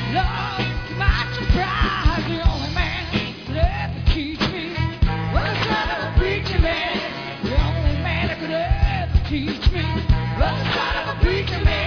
Lord, my surprise, the only man that ever teach me was the son of a preacher man. The only man that could ever teach me was the son of a preacher man.